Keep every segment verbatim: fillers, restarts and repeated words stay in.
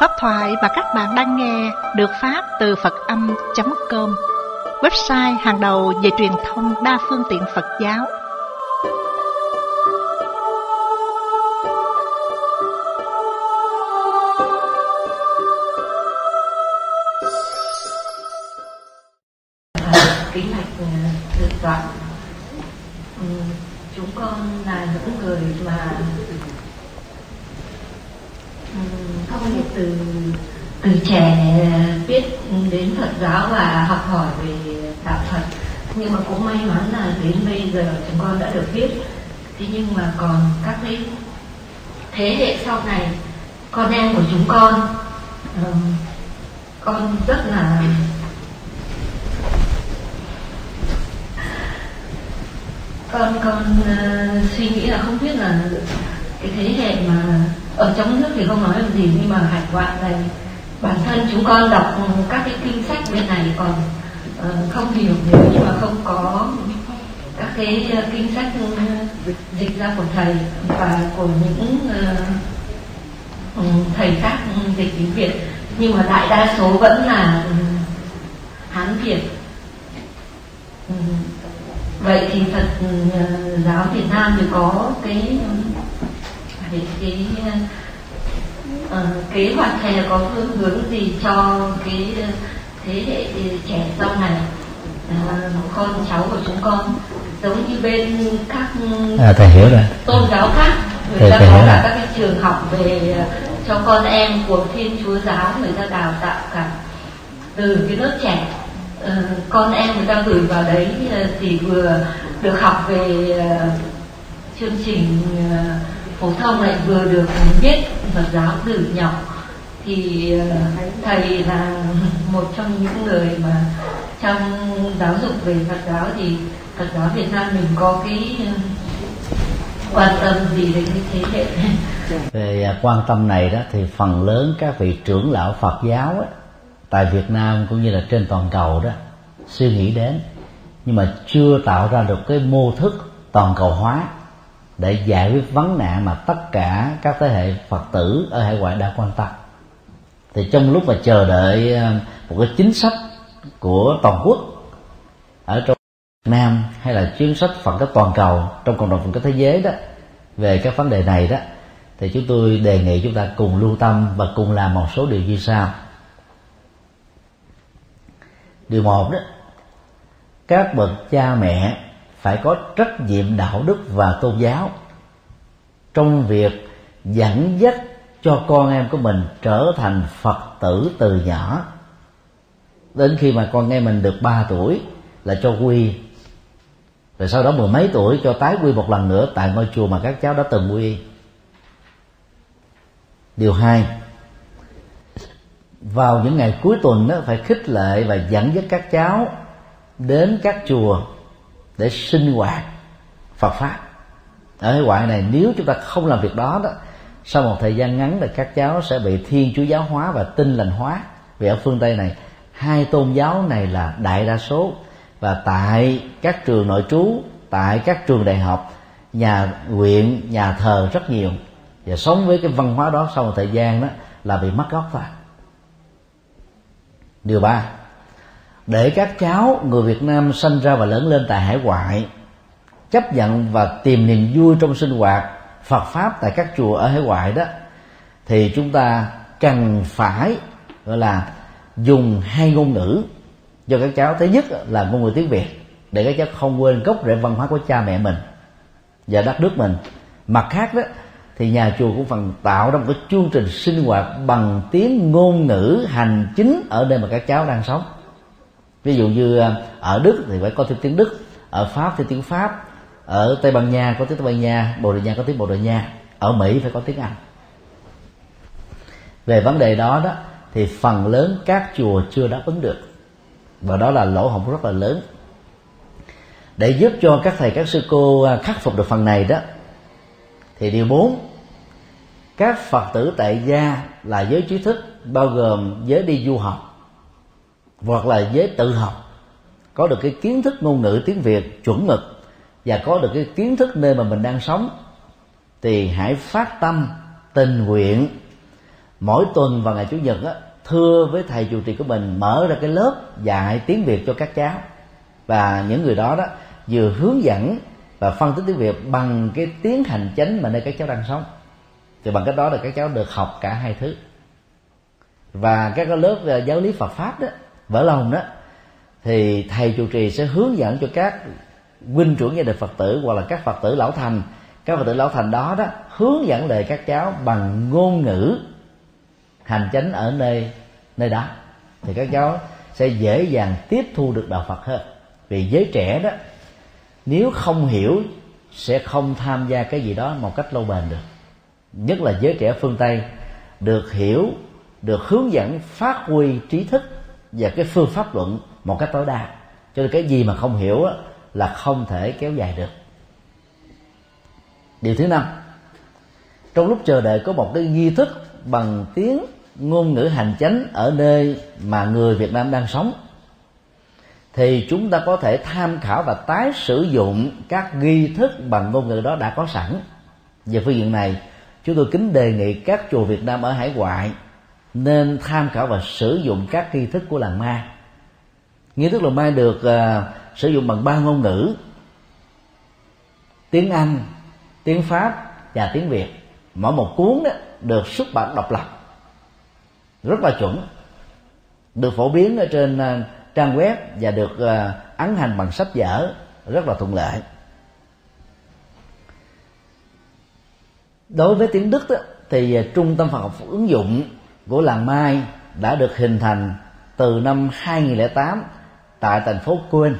Pháp thoại mà các bạn đang nghe được phát từ Phật Âm chấm com, website hàng đầu về truyền thông đa phương tiện Phật giáo. Kính bạch thượng tọa, chúng con là những người mà không được từ từ trẻ biết đến Phật giáo và học hỏi về đạo Phật, nhưng mà cũng may mắn là đến bây giờ chúng con đã được biết. Thế nhưng mà còn các cái thế hệ sau này, con em của chúng con, con rất là con con uh, suy nghĩ là không biết là cái thế hệ mà ở trong nước thì không nói làm gì, nhưng mà hải ngoại này bản thân chúng con đọc các cái kinh sách bên này còn uh, không hiểu nhiều, nhưng mà không có các cái uh, kinh sách uh, dịch ra của thầy và của những uh, thầy khác dịch tiếng Việt, nhưng mà đại đa số vẫn là uh, Hán Việt. Uh, Vậy thì Phật giáo Việt Nam thì có cái cái, cái uh, kế hoạch hay là có phương hướng gì cho cái thế hệ trẻ sau này, uh, con cháu của chúng con, giống như bên các à, thầy hiểu rồi. tôn giáo khác, người thầy, ta thầy có cả rồi. các cái trường học về cho con em của Thiên Chúa giáo, người ta đào tạo cả từ cái lớp trẻ. Uh, con em người ta gửi vào đấy uh, thì vừa được học về uh, chương trình uh, phổ thông, lại vừa được biết Phật giáo từ nhỏ. Thì uh, thầy là một trong những người mà trong giáo dục về Phật giáo, thì Phật giáo Việt Nam mình có cái uh, quan tâm gì đến cái thế hệ? Về quan tâm này đó thì phần lớn các vị trưởng lão Phật giáo ấy, tại Việt Nam cũng như là trên toàn cầu đó suy nghĩ đến, nhưng mà chưa tạo ra được cái mô thức toàn cầu hóa để giải quyết vấn nạn mà tất cả các thế hệ Phật tử ở hải ngoại đã quan tâm. Thì trong lúc mà chờ đợi một cái chính sách của toàn quốc ở trong Việt Nam, hay là chính sách Phật giáo toàn cầu trong cộng đồng Phật giáo thế giới đó về các vấn đề này đó, thì chúng tôi đề nghị chúng ta cùng lưu tâm và cùng làm một số điều như sau. Điều một đó, các bậc cha mẹ phải có trách nhiệm đạo đức và tôn giáo trong việc dẫn dắt cho con em của mình trở thành Phật tử từ nhỏ. Đến khi mà con em mình được ba tuổi là cho quy, rồi sau đó mười mấy tuổi cho tái quy một lần nữa tại ngôi chùa mà các cháu đã từng quy. Điều hai, vào những ngày cuối tuần đó, phải khích lệ và dẫn dắt các cháu đến các chùa để sinh hoạt Phật pháp. Ở hải ngoại này, nếu chúng ta không làm việc đó đó, sau một thời gian ngắn là các cháu sẽ bị Thiên Chúa giáo hóa và Tin lành hóa. Vì ở phương Tây này, hai tôn giáo này là đại đa số, và tại các trường nội trú, tại các trường đại học, nhà nguyện, nhà thờ rất nhiều, và sống với cái văn hóa đó sau một thời gian đó là bị mất gốc thôi. Điều ba, để các cháu người Việt Nam sinh ra và lớn lên tại hải ngoại chấp nhận và tìm niềm vui trong sinh hoạt Phật pháp tại các chùa ở hải ngoại đó, thì chúng ta cần phải gọi là dùng hai ngôn ngữ cho các cháu. Thứ nhất là ngôn ngữ tiếng Việt, để các cháu không quên gốc rễ văn hóa của cha mẹ mình và đất nước mình. Mặt khác đó thì nhà chùa cũng phần tạo ra một cái chương trình sinh hoạt bằng tiếng ngôn ngữ hành chính ở nơi mà các cháu đang sống. Ví dụ như ở Đức thì phải có thêm tiếng Đức, ở Pháp thì tiếng Pháp, ở Tây Ban Nha có tiếng Tây Ban Nha, Bồ Đào Nha có tiếng Bồ Đào Nha, ở Mỹ phải có tiếng Anh. Về vấn đề đó đó thì phần lớn các chùa chưa đáp ứng được, và đó là lỗ hổng rất là lớn. Để giúp cho các thầy các sư cô khắc phục được phần này đó, thì điều bốn, các Phật tử tại gia là giới trí thức, bao gồm giới đi du học hoặc là giới tự học, có được cái kiến thức ngôn ngữ tiếng Việt chuẩn mực và có được cái kiến thức nơi mà mình đang sống, thì hãy phát tâm tình nguyện mỗi tuần vào ngày Chủ nhật á, thưa với thầy trụ trì của mình mở ra cái lớp dạy tiếng Việt cho các cháu, và những người đó đó vừa hướng dẫn và phân tích tiếng Việt bằng cái tiếng hành chánh mà nơi các cháu đang sống. Thì bằng cách đó là các cháu được học cả hai thứ. Và các cái lớp giáo lý Phật pháp đó, vỡ lòng đó, thì thầy trụ trì sẽ hướng dẫn cho các huynh trưởng gia đình Phật tử hoặc là các Phật tử lão thành. Các Phật tử lão thành đó đó hướng dẫn lời các cháu bằng ngôn ngữ hành chánh ở nơi nơi đó, thì các cháu sẽ dễ dàng tiếp thu được đạo Phật hơn. Vì giới trẻ đó, nếu không hiểu sẽ không tham gia cái gì đó một cách lâu bền được. Nhất là giới trẻ phương Tây được hiểu, được hướng dẫn phát huy trí thức và cái phương pháp luận một cách tối đa, cho nên cái gì mà không hiểu là không thể kéo dài được. Điều thứ năm, trong lúc chờ đợi có một cái nghi thức bằng tiếng ngôn ngữ hành chánh ở nơi mà người Việt Nam đang sống, thì chúng ta có thể tham khảo và tái sử dụng các nghi thức bằng ngôn ngữ đó đã có sẵn. Về phương diện này, chúng tôi kính đề nghị các chùa Việt Nam ở hải ngoại nên tham khảo và sử dụng các nghi thức của làng Ma. Nghi thức làng Ma được uh, sử dụng bằng ba ngôn ngữ: tiếng Anh, tiếng Pháp và tiếng Việt. Mỗi một cuốn đó được xuất bản độc lập, rất là chuẩn, được phổ biến ở trên uh, trang web và được uh, ấn hành bằng sách vở, rất là thuận lợi. Đối với tiếng Đức đó, thì uh, trung tâm Phật học ứng dụng của làng Mai đã được hình thành từ năm hai nghìn không trăm lẻ tám tại thành phố Köln.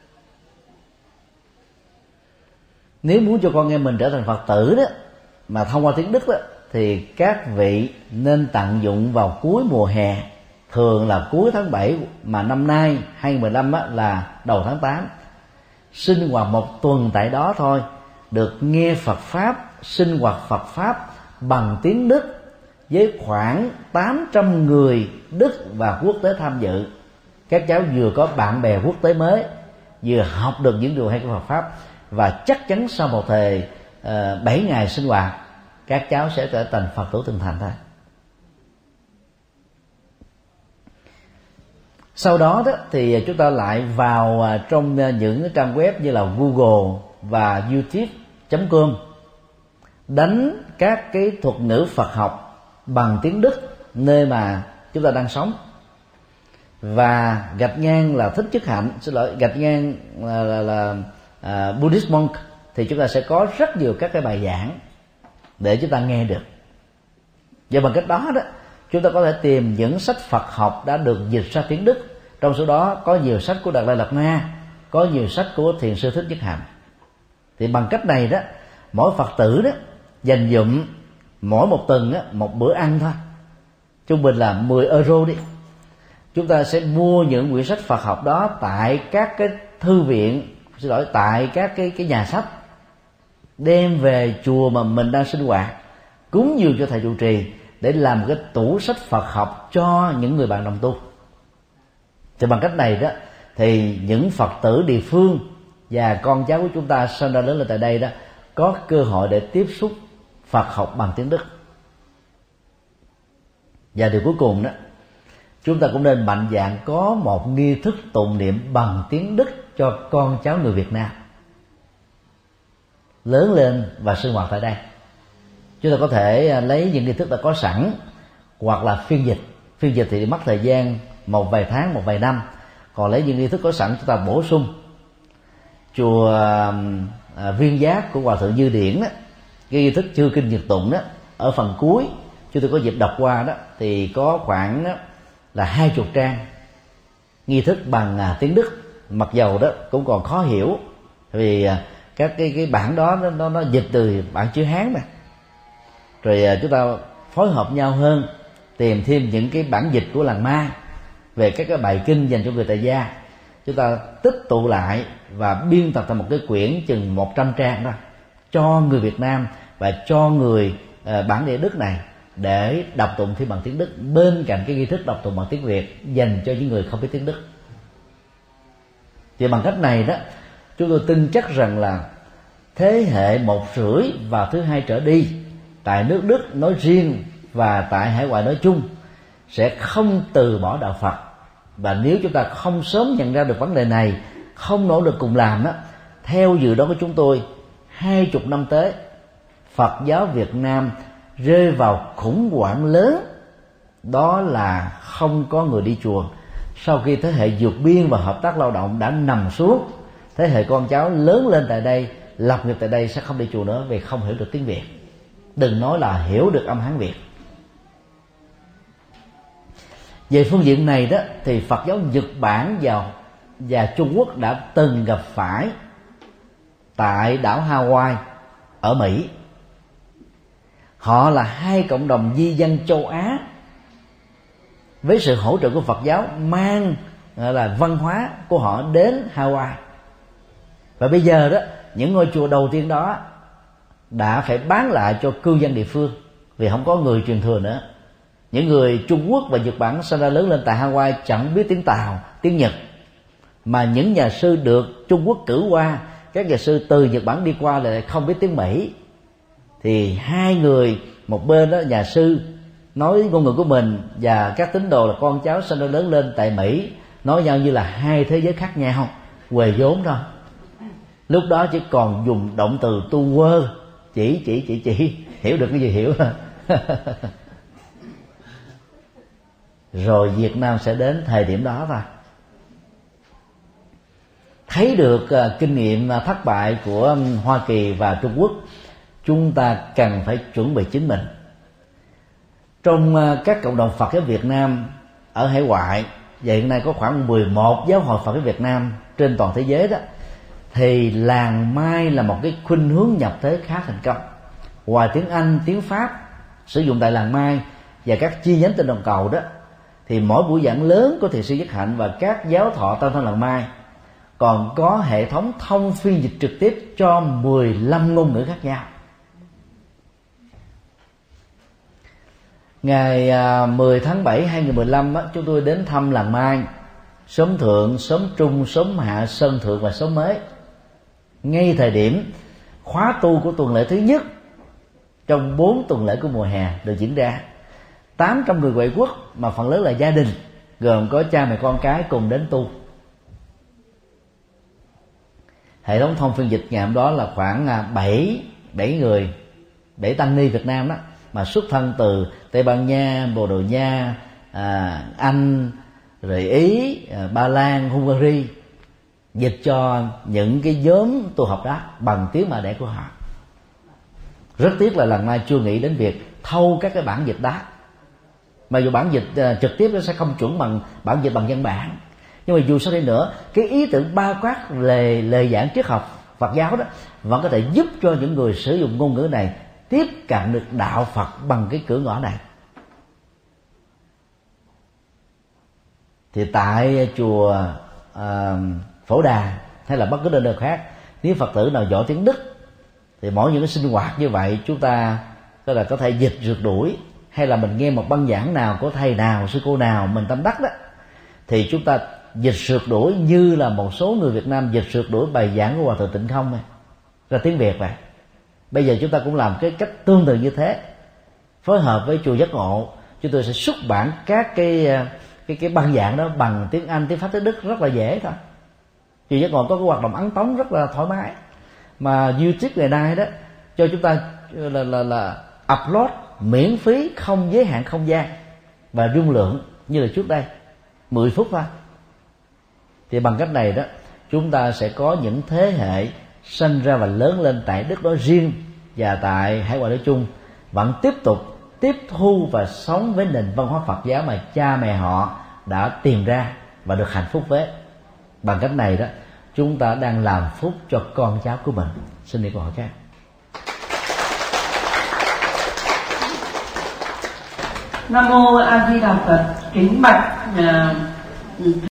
Nếu muốn cho con em mình trở thành Phật tử đó mà thông qua tiếng Đức đó, thì các vị nên tận dụng vào cuối mùa hè, thường là cuối tháng bảy, mà năm nay hai nghìn không trăm mười lăm á, là đầu tháng tám. Sinh hoạt một tuần tại đó thôi, được nghe Phật pháp, sinh hoạt Phật pháp bằng tiếng Đức với khoảng tám trăm người Đức và quốc tế tham dự. Các cháu vừa có bạn bè quốc tế mới, vừa học được những điều hay của Phật pháp, và chắc chắn sau một thời uh, bảy ngày sinh hoạt, các cháu sẽ trở thành Phật tử tinh thành thôi. Sau đó, đó thì chúng ta lại vào trong những trang web như là Google và YouTube chấm com, đánh các cái thuật ngữ Phật học bằng tiếng Đức nơi mà chúng ta đang sống, và gạch ngang là thích chức hạnh, xin lỗi, gạch ngang là, là, là uh, Buddhist monk, thì chúng ta sẽ có rất nhiều các cái bài giảng để chúng ta nghe được. Và bằng cách đó đó, chúng ta có thể tìm những sách Phật học đã được dịch ra tiếng Đức. Trong số đó có nhiều sách của Đạt Lai Lạt Ma, có nhiều sách của Thiền sư Thích Nhất Hạnh. Thì bằng cách này đó, mỗi Phật tử đó dành dụm mỗi một tuần đó, một bữa ăn thôi, trung bình là mười euro đi, chúng ta sẽ mua những quyển sách Phật học đó tại các cái thư viện, xin lỗi, tại các cái cái nhà sách, đem về chùa mà mình đang sinh hoạt, cúng dường cho thầy trụ trì để làm một cái tủ sách Phật học cho những người bạn đồng tu. Thì bằng cách này đó, thì những Phật tử địa phương và con cháu của chúng ta sinh ra lớn lên tại đây đó có cơ hội để tiếp xúc Phật học bằng tiếng Đức. Và điều cuối cùng đó, chúng ta cũng nên mạnh dạn có một nghi thức tụng niệm bằng tiếng Đức cho con cháu người Việt Nam lớn lên và sinh hoạt tại đây. Chúng ta có thể lấy những nghi thức đã có sẵn, hoặc là phiên dịch. Phiên dịch thì mất thời gian một vài tháng, một vài năm. Còn lấy những nghi thức có sẵn chúng ta bổ sung. Chùa à, Viên Giác của Hòa thượng Như Điển đó, cái nghi thức chư kinh Nhật tụng đó, ở phần cuối chúng tôi có dịp đọc qua đó, thì có khoảng đó, là hai chục trang nghi thức bằng à, tiếng Đức. Mặc dầu đó cũng còn khó hiểu, vì à, các cái cái bản đó nó, nó, nó dịch từ bản chữ Hán mà. Rồi à, chúng ta phối hợp nhau hơn, tìm thêm những cái bản dịch của làng Ma về các cái bài kinh dành cho người tại gia, chúng ta tích tụ lại và biên tập thành một cái quyển chừng một trăm trang đó cho người Việt Nam và cho người uh, bản địa Đức này để đọc tụng thêm bằng tiếng Đức, bên cạnh cái nghi thức đọc tụng bằng tiếng Việt dành cho những người không biết tiếng Đức. Thì bằng cách này đó, chúng tôi tin chắc rằng là thế hệ một rưỡi và thứ hai trở đi tại nước Đức nói riêng và tại hải ngoại nói chung sẽ không từ bỏ đạo Phật. Và nếu chúng ta không sớm nhận ra được vấn đề này, không nỗ lực cùng làm đó, theo dự đoán của chúng tôi, hai chục năm tới Phật giáo Việt Nam rơi vào khủng hoảng lớn, đó là không có người đi chùa. Sau khi thế hệ vượt biên và hợp tác lao động đã nằm xuống, thế hệ con cháu lớn lên tại đây, lập nghiệp tại đây sẽ không đi chùa nữa vì không hiểu được tiếng Việt, đừng nói là hiểu được âm Hán Việt. Về phương diện này đó thì Phật giáo Nhật Bản và, và Trung Quốc đã từng gặp phải tại đảo Hawaii ở Mỹ. Họ là hai cộng đồng di dân châu Á với sự hỗ trợ của Phật giáo mang gọi là văn hóa của họ đến Hawaii. Và bây giờ đó, những ngôi chùa đầu tiên đó đã phải bán lại cho cư dân địa phương vì không có người truyền thừa nữa. Những người Trung Quốc và Nhật Bản sinh ra lớn lên tại Hawaii chẳng biết tiếng Tàu, tiếng Nhật, mà những nhà sư được Trung Quốc cử qua, các nhà sư từ Nhật Bản đi qua lại không biết tiếng Mỹ. Thì hai người, một bên đó nhà sư nói ngôn ngữ của mình và các tín đồ là con cháu sinh ra lớn lên tại Mỹ nói nhau như là hai thế giới khác nhau, huề vốn thôi. Lúc đó chỉ còn dùng động từ tu quơ, chỉ chỉ chỉ chỉ hiểu được cái gì hiểu thôi. Rồi Việt Nam sẽ đến thời điểm đó thôi. Thấy được uh, kinh nghiệm uh, thất bại của um, Hoa Kỳ và Trung Quốc, chúng ta cần phải chuẩn bị chính mình. Trong uh, các cộng đồng Phật giáo Việt Nam ở hải ngoại, và hiện nay có khoảng mười một giáo hội Phật giáo Việt Nam trên toàn thế giới đó, thì làng Mai là một cái khuynh hướng nhập thế khá thành công. Ngoài tiếng Anh, tiếng Pháp sử dụng tại làng Mai và các chi nhánh trên toàn cầu đó, thì mỗi buổi giảng lớn của Thiền sư Nhất Hạnh và các giáo thọ tam thân làng Mai còn có hệ thống thông phiên dịch trực tiếp cho mười lăm ngôn ngữ khác nhau. Ngày mười tháng bảy hai nghìn không trăm mười lăm á, chúng tôi đến thăm làng Mai, xóm Thượng, xóm Trung, xóm Hạ, Sơn Thượng và xóm Mới. Ngay thời điểm khóa tu của tuần lễ thứ nhất trong bốn tuần lễ của mùa hè được diễn ra, tám trăm người ngoại quốc mà phần lớn là gia đình, gồm có cha mẹ con cái cùng đến tu. Hệ thống thông phiên dịch ngày hôm đó là khoảng bảy bảy người, bảy tăng ni Việt Nam đó, mà xuất thân từ Tây Ban Nha, Bồ Đào Nha, à, Anh, rồi Ý, à, Ba Lan, Hungary, dịch cho những cái nhóm tu học đó bằng tiếng mẹ đẻ của họ. Rất tiếc là lần này chưa nghĩ đến việc thâu các cái bản dịch đó. Mà dù bản dịch uh, trực tiếp nó sẽ không chuẩn bằng bản dịch bằng văn bản, nhưng mà dù sao đi nữa, cái ý tưởng bao quát lời lời giảng triết học Phật giáo đó vẫn có thể giúp cho những người sử dụng ngôn ngữ này tiếp cận được đạo Phật bằng cái cửa ngõ này. Thì tại chùa uh, Phổ Đà hay là bất cứ nơi nào khác, nếu Phật tử nào giỏi tiếng Đức thì mỗi những cái sinh hoạt như vậy chúng ta có là có thể dịch rượt đuổi, hay là mình nghe một băng giảng nào của thầy nào, sư cô nào mình tâm đắc đó, thì chúng ta dịch rượt đuổi như là một số người Việt Nam dịch rượt đuổi bài giảng của Hòa Thượng Tịnh Không này, ra tiếng Việt vậy. Bây giờ chúng ta cũng làm cái cách tương tự như thế. Phối hợp với chùa Giác Ngộ, chúng tôi sẽ xuất bản các cái cái cái băng giảng đó bằng tiếng Anh, tiếng Pháp, tiếng Đức rất là dễ thôi. Chùa Giác Ngộ có cái hoạt động ấn tống rất là thoải mái, mà YouTube ngày nay đó cho chúng ta là là là upload miễn phí, không giới hạn không gian và dung lượng như là trước đây, mười phút thôi. Thì bằng cách này đó, chúng ta sẽ có những thế hệ sinh ra và lớn lên tại đất đó riêng và tại hải ngoại nói chung vẫn tiếp tục tiếp thu và sống với nền văn hóa Phật giáo mà cha mẹ họ đã tìm ra và được hạnh phúc với. Bằng cách này đó, chúng ta đang làm phúc cho con cháu của mình. Xin đi câu hỏi khác. Nam mô A Di Đà Phật. Kính bạch uh,